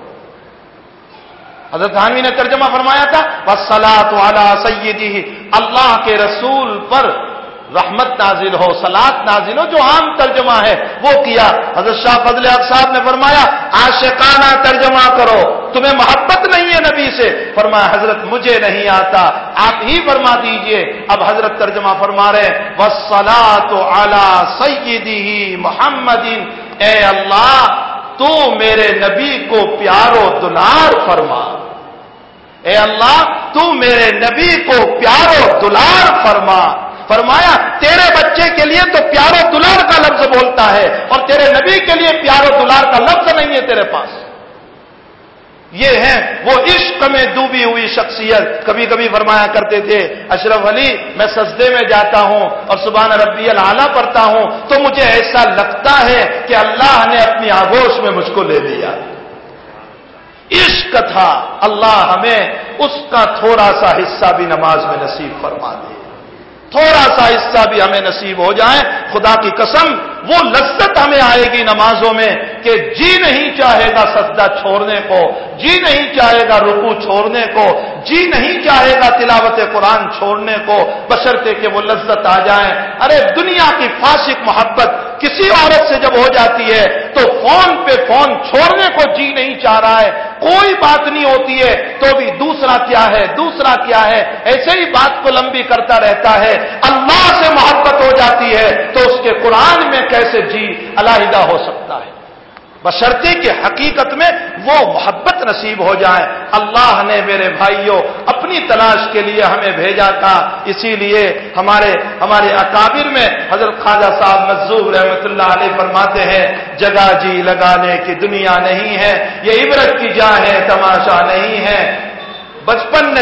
حضرت تھانوی نے ترجمہ فرمایا تھا والصلاۃ علی سیدہ، اللہ کے رسول پر رحمت نازل ہو، صلاۃ نازل ہو، جو عام ترجمہ ہے وہ کیا۔ حضرت شاہ فضل حق صاحب نے فرمایا عاشقانہ ترجمہ کرو، تمہیں محبت نہیں ہے نبی سے؟ فرمایا حضرت مجھے نہیں آتا، آپ ہی فرما دیجئے۔ اب حضرت ترجمہ فرما رہے والصلاۃ علی سیدہ محمد، اے اللہ تو میرے نبی کو پیار و دلار فرما، اے اللہ تو میرے نبی کو پیار و دلار فرما۔ فرمایا تیرے بچے کے لیے تو پیار و دلار کا لفظ بولتا ہے اور تیرے نبی کے لیے پیار و دلار کا لفظ نہیں ہے تیرے پاس۔ یہ ہے وہ عشق میں ڈوبی ہوئی شخصیت۔ کبھی کبھی فرمایا کرتے تھے اشرف علی میں سجدے میں جاتا ہوں اور سبحان ربی الاعلیٰ پڑھتا ہوں تو مجھے ایسا لگتا ہے کہ اللہ نے اپنی آغوش میں مجھ کو لے لیا۔ عشق تھا، اللہ ہمیں اس کا تھوڑا سا حصہ بھی نماز میں نصیب فرما دے، تھوڑا سا حصہ بھی ہمیں نصیب ہو جائے۔ خدا کی قسم وہ لذت ہمیں آئے گی نمازوں میں کہ جی نہیں چاہے گا سجدہ چھوڑنے کو، جی نہیں چاہے گا رکوع چھوڑنے کو، جی نہیں چاہے گا تلاوت قرآن چھوڑنے کو، بشرطے کہ وہ لذت آ جائے۔ ارے دنیا کی فاسق محبت کسی عورت سے جب ہو جاتی ہے تو فون پہ فون چھوڑنے کو جی نہیں چاہ رہا ہے، کوئی بات نہیں ہوتی ہے تو بھی دوسرا کیا ہے دوسرا کیا ہے، ایسے ہی بات کو لمبی کرتا رہتا ہے۔ اللہ سے محبت ہو جاتی ہے تو اس کے قرآن میں کیسے جی علیحدہ ہو سکتا ہے؟ بشرطے کہ حقیقت میں وہ محبت نصیب ہو جائے۔ اللہ نے میرے بھائیوں اپنی تلاش کے لیے ہمیں بھیجا تھا، اسی لیے ہمارے اکابر میں حضرت خواجہ صاحب مظہور رحمۃ اللہ علیہ فرماتے ہیں، جگہ جی لگانے کی دنیا نہیں ہے، یہ عبرت کی جا ہے، تماشا نہیں ہے۔ بچپن میں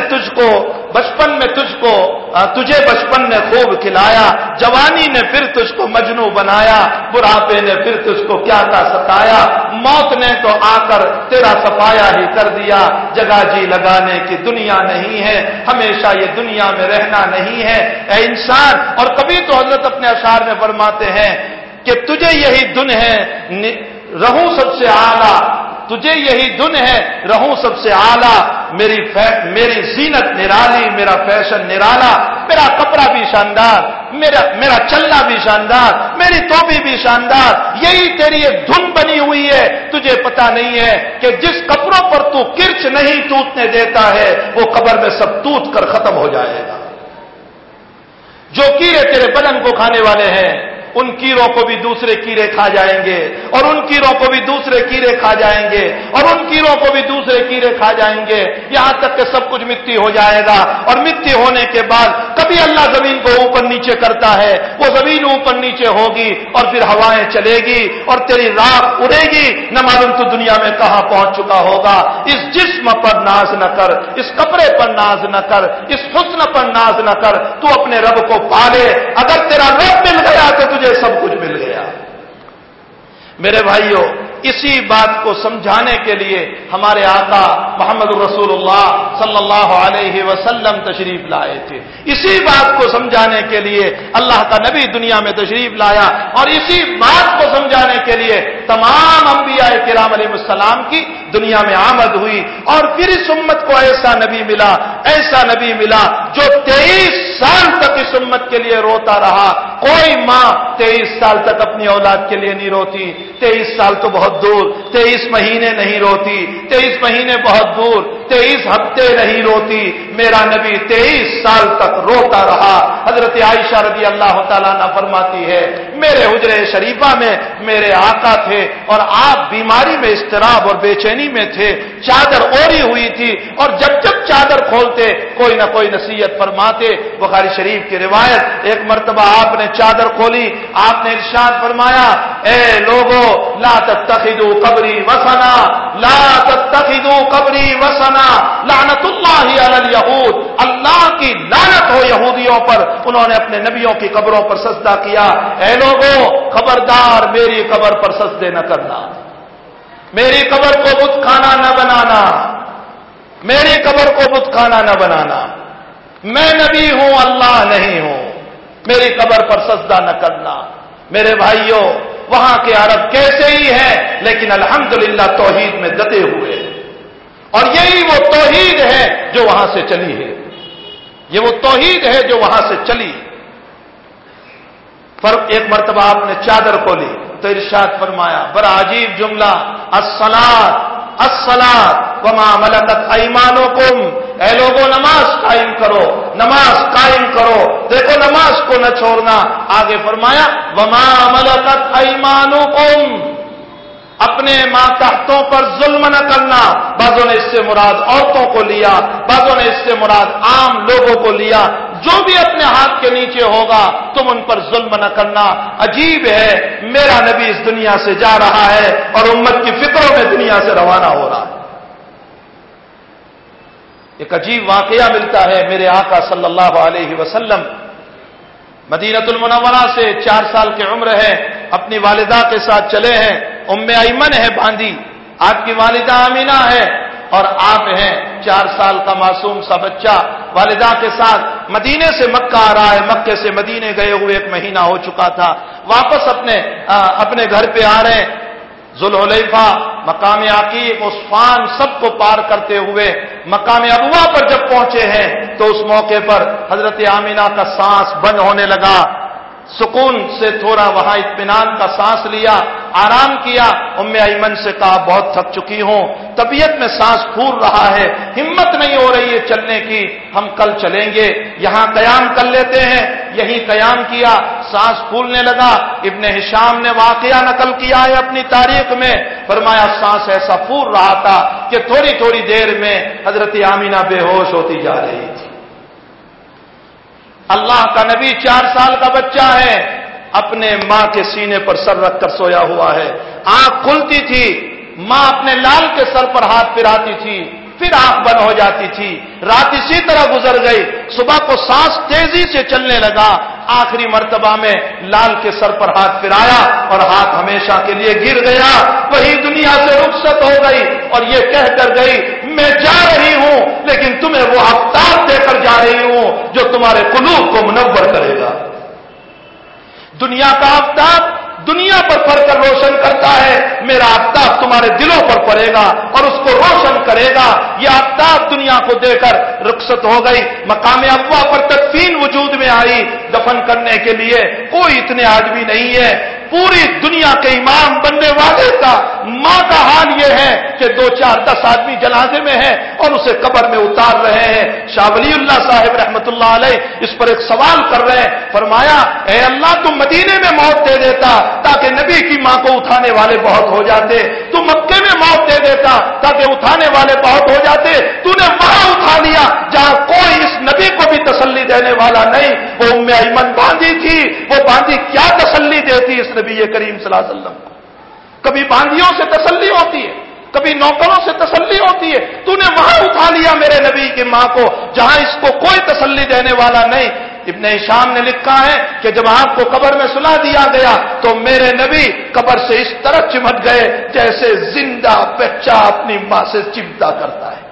تجھے بچپن نے خوب کھلایا، جوانی نے پھر تجھ کو مجنو بنایا، بڑھاپے نے پھر تجھ کو کیا ستایا، موت نے تو آ کر تیرا صفایا ہی کر دیا۔ جگہ جی لگانے کی دنیا نہیں ہے، ہمیشہ یہ دنیا میں رہنا نہیں ہے اے انسان۔ اور کبھی تو حضرت اپنے اشعار میں فرماتے ہیں کہ تجھے یہی دن ہے رہوں سب سے اعلیٰ، تجھے یہی دن ہے رہوں سب سے اعلیٰ، میری زینت نرالی، میرا فیشن نرالا، میرا کپڑا بھی شاندار، میرا چلنا بھی شاندار، میری توبی بھی شاندار، یہی تیری ایک دھن بنی ہوئی ہے۔ تجھے پتا نہیں ہے کہ جس کپڑوں پر تو کرچ نہیں ٹوٹنے دیتا ہے وہ قبر میں سب ٹوٹ کر ختم ہو جائے گا۔ جو کیڑے تیرے بدن کو کھانے والے ہیں ان کیڑوں کو بھی دوسرے کیڑے کھا جائیں گے، اور ان کیڑوں کو بھی دوسرے کیڑے کھا جائیں گے، اور ان کیڑوں کو بھی دوسرے کیڑے کھا جائیں گے، یہاں تک کہ سب کچھ مٹی ہو جائے گا۔ اور مٹی ہونے کے بعد کبھی اللہ زمین کو اوپر نیچے کرتا ہے، وہ زمین اوپر نیچے ہوگی اور پھر ہوائیں چلے گی اور تیری راکھ اڑے گی، نہ معلوم تو دنیا میں کہاں پہنچ چکا ہوگا۔ اس جسم پر ناز نہ کر، اس کپڑے پر ناز نہ کر، اس حسن پر ناز نہ کر، تو اپنے رب کو پالے۔ اگر تیرا رب مل گیا تو تجھے سب کچھ مل گیا۔ میرے بھائیوں، اسی بات کو سمجھانے کے لیے ہمارے آقا محمد رسول اللہ صلی اللہ علیہ وسلم تشریف لائے تھے، اسی بات کو سمجھانے کے لیے اللہ کا نبی دنیا میں تشریف لایا، اور اسی بات کو سمجھانے کے لیے تمام انبیاء کرام علیہ السلام کی دنیا میں آمد ہوئی۔ اور پھر اس امت کو ایسا نبی ملا جو 23 سال تک اس امت کے لیے روتا رہا۔ کوئی ماں 23 سال تک اپنی اولاد کے لیے نہیں روتی، 23 سال تو بہت دور، 23 مہینے نہیں روتی، 23 مہینے بہت دور، 23 ہفتے نہیں روتی، میرا نبی 23 سال تک روتا رہا۔ حضرت عائشہ رضی اللہ تعالیٰ عنہ فرماتی ہے، میرے حجرے شریفہ میں میرے آقا تھے اور آپ بیماری میں اضطراب اور بے چینی میں تھے، چادر اوڑھی ہوئی تھی، اور جب چادر کھولتے کوئی نہ کوئی نصیحت فرماتے۔ بخاری شریف کی روایت، ایک مرتبہ آپ نے چادر کھولی، آپ نے ارشاد فرمایا، اے لوگو لا تتخذوا قبری وثنا، لا تتخذوا قبری وثنا، لعنت اللہ علی الیہود، اللہ کی لعنت ہو یہودیوں پر، انہوں نے اپنے نبیوں کی قبروں پر سجدہ کیا۔ اے لوگو خبردار میری قبر پر سجدے نہ کرنا، میری قبر کو بت خانہ نہ بنانا، میری قبر کو بت خانہ نہ بنانا، میں نبی ہوں اللہ نہیں ہوں، میری قبر پر سجدہ نہ کرنا۔ میرے بھائیوں، وہاں کے عرب کیسے ہی ہیں لیکن الحمدللہ توحید میں ڈٹے ہوئے ہیں، اور یہی وہ توحید ہے جو وہاں سے چلی ہے، یہ وہ توحید ہے جو وہاں سے چلی۔ ایک مرتبہ آپ نے چادر کھولی تو ارشاد فرمایا، بڑا عجیب جملہ، الصلاۃ الصلاۃ وما ملکت ایمانکم، اے لوگوں نماز قائم کرو، نماز قائم کرو، دیکھو نماز کو نہ چھوڑنا۔ آگے فرمایا وما ملکت ایمانکم، اپنے ماتحتوں پر ظلم نہ کرنا۔ بعضوں نے اس سے مراد عورتوں کو لیا، بعضوں نے اس سے مراد عام لوگوں کو لیا، جو بھی اپنے ہاتھ کے نیچے ہوگا تم ان پر ظلم نہ کرنا۔ عجیب ہے، میرا نبی اس دنیا سے جا رہا ہے اور امت کی فکروں میں دنیا سے روانہ ہو رہا ہے۔ ایک عجیب واقعہ ملتا ہے، میرے آقا صلی اللہ علیہ وسلم مدینہ المنورہ سے 4 سال کی عمر ہے، اپنی والدہ کے ساتھ چلے ہیں، ام ایمن ہے باندھی، آپ کی والدہ آمینہ ہے اور آپ ہیں 4 سال کا معصوم سا بچہ والدہ کے ساتھ۔ مدینے سے مکہ آ رہا ہے، مکے سے مدینے گئے ہوئے 1 مہینہ ہو چکا تھا، واپس اپنے گھر پہ آ رہے ہیں۔ ذوالحلیفہ، مقام عقیق، عصفان سب کو پار کرتے ہوئے مقام ابوا پر جب پہنچے ہیں تو اس موقع پر حضرت آمینہ کا سانس بند ہونے لگا، سکون سے تھوڑا وہاں اطمینان کا سانس لیا۔ آرام کیا. ام ایمن سے کہا بہت تھک چکی ہوں, طبیعت میں سانس پھول رہا ہے, ہمت نہیں ہو رہی ہے چلنے کی, ہم کل چلیں گے, یہاں قیام کر لیتے ہیں. یہی قیام کیا, سانس پھولنے لگا. ابن ہشام نے واقعہ نقل کیا ہے اپنی تاریخ میں, فرمایا سانس ایسا پھول رہا تھا کہ تھوڑی تھوڑی دیر میں حضرت آمینہ بے ہوش ہوتی جا رہی تھی. اللہ کا نبی 4 سال کا بچہ ہے, اپنے ماں کے سینے پر سر رکھ کر سویا ہوا ہے. آنکھ کھلتی تھی, ماں اپنے لال کے سر پر ہاتھ پھراتی تھی, پھر آنکھ بند ہو جاتی تھی. رات اسی طرح گزر گئی. صبح کو سانس تیزی سے چلنے لگا. آخری مرتبہ میں لال کے سر پر ہاتھ پھرایا اور ہاتھ ہمیشہ کے لیے گر گیا. وہی دنیا سے رخصت ہو گئی اور یہ کہہ کر گئی میں جا رہی ہوں لیکن تمہیں وہ آفتاب دے کر جا رہی ہوں جو تمہارے قلوب کو منور کرے گا. دنیا کا آفتاب دنیا پر پڑ کر روشن کرتا ہے, میرا آفتاب تمہارے دلوں پر پڑے گا اور اس کو روشن کرے گا. یہ آفتاب دنیا کو دے کر رخصت ہو گئی. مقام ابوا پر تدفین وجود میں آئی, دفن کرنے کے لیے کوئی اتنے آدمی نہیں ہے. پوری دنیا کے امام بننے والے کا ماں کا حال یہ ہے کہ 2 4 10 آدمی جنازے میں ہیں اور اسے قبر میں اتار رہے ہیں. شاہ ولی اللہ صاحب رحمت اللہ علیہ اس پر ایک سوال کر رہے ہیں. فرمایا اے اللہ تم مدینے میں موت دے دیتا تاکہ نبی کی ماں کو اٹھانے والے بہت ہو جاتے, تو مکے میں موت دے دیتا تاکہ اٹھانے والے بہت ہو جاتے, تو نے وہاں اٹھا لیا جہاں کوئی اس نبی کو بھی تسلی دینے والا نہیں. وہ ام ایمن باندھی تھی, وہ باندھی کیا تسلی دیتی اس نبی کریم صلی اللہ علیہ وسلم کو. کبھی باندھیوں سے تسلی ہوتی ہے, کبھی نوکروں سے تسلی ہوتی ہے, تو نے وہاں اٹھا لیا میرے نبی کی ماں کو جہاں اس کو کوئی تسلی دینے والا نہیں. ابن ہشام نے لکھا ہے کہ جب آپ کو قبر میں سلا دیا گیا تو میرے نبی قبر سے اس طرح چمٹ گئے جیسے زندہ بچہ اپنی ماں سے چمٹا کرتا ہے.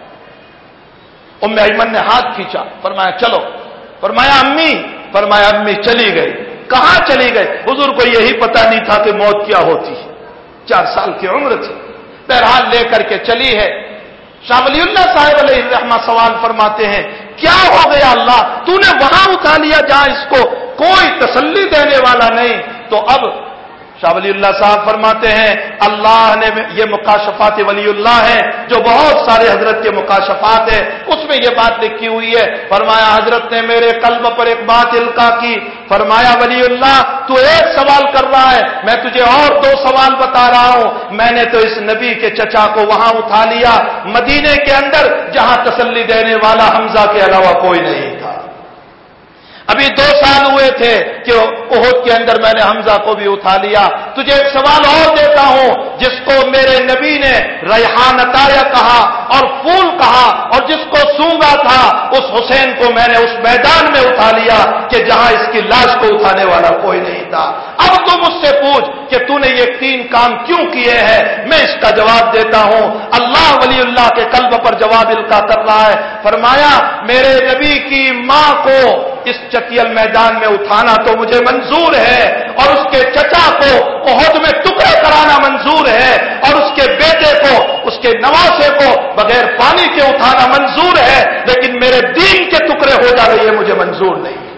ام ایمن نے ہاتھ کھینچا, فرمایا چلو. فرمایا امی, فرمایا امی چلی گئی. کہاں چلی گئی؟ حضور کو یہی پتا نہیں تھا کہ موت کیا ہوتی ہے, 4 سال کی عمر تھی. بہرحال لے کر کے چلی ہے. شاہ ولی اللہ صاحب علیہ الرحمہ سوال فرماتے ہیں کیا ہو گیا اللہ, تو نے وہاں اٹھا لیا جہاں اس کو کوئی تسلی دینے والا نہیں. تو اب شاہ ولی اللہ صاحب فرماتے ہیں اللہ نے, یہ مکاشفات ولی اللہ ہیں جو بہت سارے حضرت کے مکاشفات ہیں, اس میں یہ بات لکھی ہوئی ہے. فرمایا حضرت نے میرے قلب پر ایک بات القا کی. فرمایا ولی اللہ تو ایک سوال کر رہا ہے, میں تجھے اور 2 سوال بتا رہا ہوں. میں نے تو اس نبی کے چچا کو وہاں اٹھا لیا مدینے کے اندر جہاں تسلی دینے والا حمزہ کے علاوہ کوئی نہیں تھا. ابھی 2 سال ہوئے تھے کہ احد کے اندر میں نے حمزہ کو بھی اٹھا لیا. تجھے ایک سوال اور دیتا ہوں, جس کو میرے نبی نے ریحان عطایا کہا اور پھول کہا اور جس کو سونگا تھا, اس حسین کو میں نے اس میدان میں اٹھا لیا کہ جہاں اس کی لاش کو اٹھانے والا کوئی نہیں تھا. اب تو مجھ سے پوچھ کہ تو نے یہ 3 کام کیوں کیے ہیں, میں اس کا جواب دیتا ہوں. اللہ ولی اللہ کے قلب پر جواب القا کر رہا ہے. فرمایا میرے نبی کی ماں کو اس چکیل میدان میں اٹھانا تو مجھے منظور ہے اور اس کے چچا کو احد میں ٹکڑے کرانا منظور ہے اور اس کے بیٹے کو, اس کے نواسے کو بغیر پانی کے اٹھانا منظور ہے, لیکن میرے دین کے ٹکڑے ہو جا رہے ہیں مجھے منظور نہیں ہے.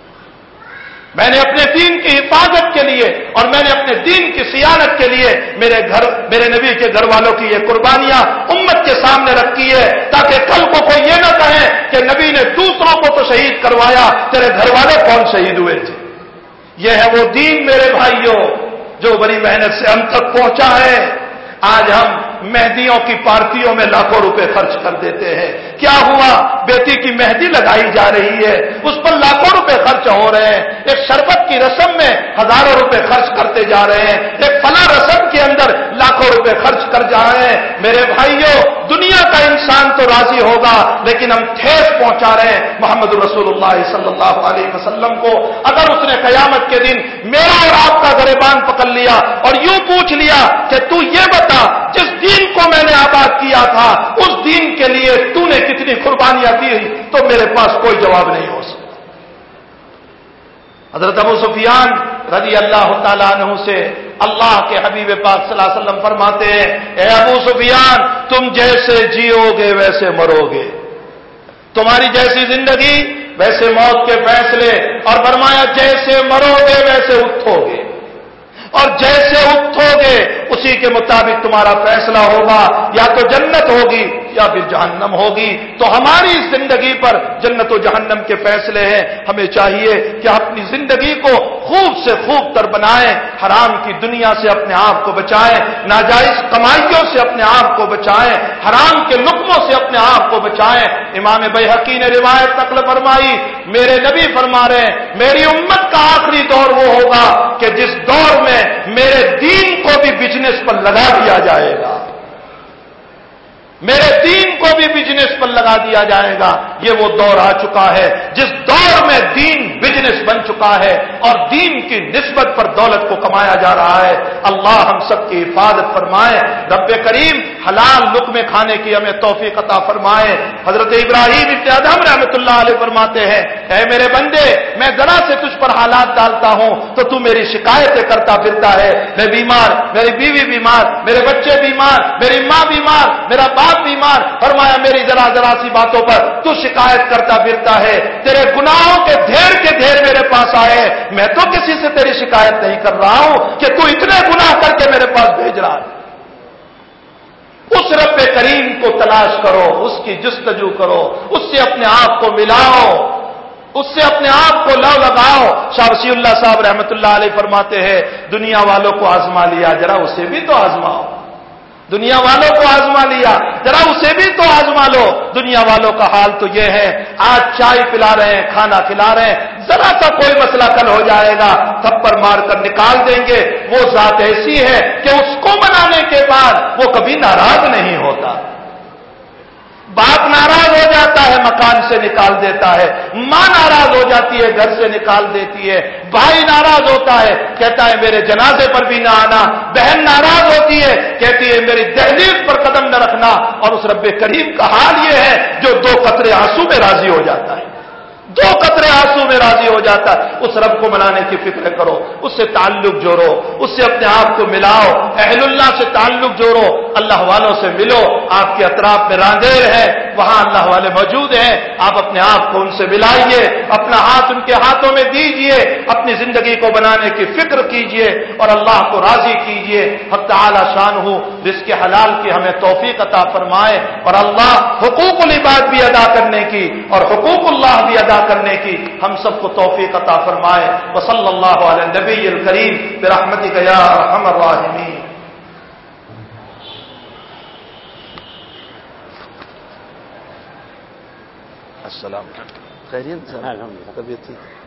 میں نے اپنے دین کی حفاظت کے لیے اور میں نے اپنے دین کی صیانت کے لیے میرے نبی کے گھر والوں کی یہ قربانیاں امت کے سامنے رکھی ہے تاکہ کل کو کوئی یہ نہ کہے کہ نبی نے دوسروں کو تو شہید کروایا, تیرے گھر والے کون شہید ہوئے تھے. یہ ہے وہ دین میرے بھائیوں جو بڑی محنت سے ہم تک پہنچا ہے. آج ہم مہندیوں کی پارٹیوں میں لاکھوں روپے خرچ کر دیتے ہیں. کیا ہوا؟ بیٹی کی مہندی لگائی جا رہی ہے, اس پر لاکھوں روپے خرچ ہو رہے ہیں. ایک شربت کی رسم میں ہزاروں روپے خرچ کرتے جا رہے ہیں. ایک فلاں رسم کے اندر لاکھوں روپے خرچ کر جا رہے ہیں. میرے بھائیوں دنیا کا انسان تو راضی ہوگا لیکن ہم ٹھیس پہنچا رہے ہیں محمد رسول اللہ صلی اللہ علیہ وسلم کو. اگر اس نے قیامت کے دن میرا اور آپ کا گریبان پکڑ لیا اور یوں پوچھ لیا کہ تو یہ بتا جس دین کو میں نے آباد کیا تھا اس دین کے لیے تو نے کتنی قربانیاں دی, تو میرے پاس کوئی جواب نہیں ہو سکتا. حضرت ابو سفیان رضی اللہ تعالیٰ عنہ سے اللہ کے حبیب پاک صلی اللہ علیہ وسلم فرماتے ہیں اے ابو سفیان تم جیسے جیو گے ویسے مرو گے, تمہاری جیسی زندگی ویسے موت کے فیصلے, اور فرمایا جیسے مرو گے ویسے اٹھو گے اور جیسے اٹھو گے اسی کے مطابق تمہارا فیصلہ ہوگا، یا تو جنت ہوگی یا پھر جہنم ہوگی۔ تو ہماری زندگی پر جنت و جہنم کے فیصلے ہیں۔ ہمیں چاہیے کہ اپنی زندگی کو خوب سے خوب تر بنائیں، حرام کی دنیا سے اپنے آپ کو بچائیں، ناجائز کمائیوں سے اپنے آپ کو بچائیں، حرام کے لقموں سے اپنے آپ کو بچائیں۔ امام بیہقی نے روایت نقل فرمائی، میرے نبی فرما رہے ہیں میری امت کا آخری دور وہ ہوگا کہ جس دور میں میرے دین کو بھی بزنس پر لگا دیا جائے گا، میرے دین کو بھی بزنس پر لگا دیا جائے گا۔ یہ وہ دور آ چکا ہے جس دور میں دین بزنس بن چکا ہے اور دین کی نسبت پر دولت کو کمایا جا رہا ہے۔ اللہ ہم سب کی حفاظت فرمائے، رب کریم حلال لقمے کھانے کی ہمیں توفیق عطا فرمائے۔ حضرت ابراہیم ابن ادہم رحمۃ اللہ علیہ فرماتے ہیں، اے میرے بندے، میں ذرا سے تجھ پر حالات ڈالتا ہوں تو تو میری شکایتیں کرتا پھرتا ہے، میں بیمار، میری بیوی بیمار، میرے بچے بیمار، میری ماں بیمار، میرا باپ بیمار، فرمایا میری ذرا ذرا سی باتوں پر تو شکایت کرتا پھرتا ہے، تیرے گناہوں کے ڈھیر میرے پاس آئے، میں تو کسی سے تیری شکایت نہیں کر رہا ہوں کہ تو اتنے گناہ کر کے میرے پاس بھیج رہا ہے۔ اس رب کریم کو تلاش کرو، اس کی جستجو کرو، اس سے اپنے آپ کو ملاؤ، اس سے اپنے آپ کو لو لگاؤ۔ شاہ وصی اللہ صاحب رحمۃ اللہ علیہ فرماتے ہیں، دنیا والوں کو آزما لیا، ذرا اسے بھی تو آزماؤ۔ دنیا والوں کو آزما لیا، ذرا اسے بھی تو آزما لو۔ دنیا والوں کا حال تو یہ ہے، آج چائے پلا رہے ہیں، کھانا کھلا رہے ہیں، ذرا سا کوئی مسئلہ کل ہو جائے گا، تھپڑ مار کر نکال دیں گے۔ وہ ذات ایسی ہے کہ اس کو منانے کے بعد وہ کبھی ناراض نہیں ہوتا۔ باپ ناراض ہو جاتا ہے، مکان سے نکال دیتا ہے، ماں ناراض ہو جاتی ہے، گھر سے نکال دیتی ہے، بھائی ناراض ہوتا ہے، کہتا ہے میرے جنازے پر بھی نہ آنا، بہن ناراض ہوتی ہے، کہتی ہے میری دہلیز پر قدم نہ رکھنا۔ اور اس رب کریم کا حال یہ ہے جو 2 قطرے آنسو میں راضی ہو جاتا ہے، 2 قطرے آنسو میں راضی ہو جاتا ہے۔ اس رب کو منانے کی فکر کرو، اس سے تعلق جوڑو، اس سے اپنے آپ کو ملاؤ، اہل اللہ سے تعلق جوڑو، اللہ والوں سے ملو۔ آپ کے اطراف میں راندیر ہے، وہاں اللہ والے موجود ہیں، آپ اپنے آپ کو ان سے ملائیے، اپنا ہاتھ ان کے ہاتھوں میں دیجئے، اپنی زندگی کو بنانے کی فکر کیجئے اور اللہ کو راضی کیجئے۔ حق تعالی شان ہو رزق حلال کی ہمیں توفیق عطا فرمائے، اور اللہ حقوق العباد بھی ادا کرنے کی اور حقوق اللہ بھی ادا کرنے کی ہم سب کو توفیق عطا فرمائے۔ وصلی اللہ علی النبی الکریم برحمتک یا ارحم الراحمین۔ السلام علیکم، خیریت؟ طبیعت ٹھیک؟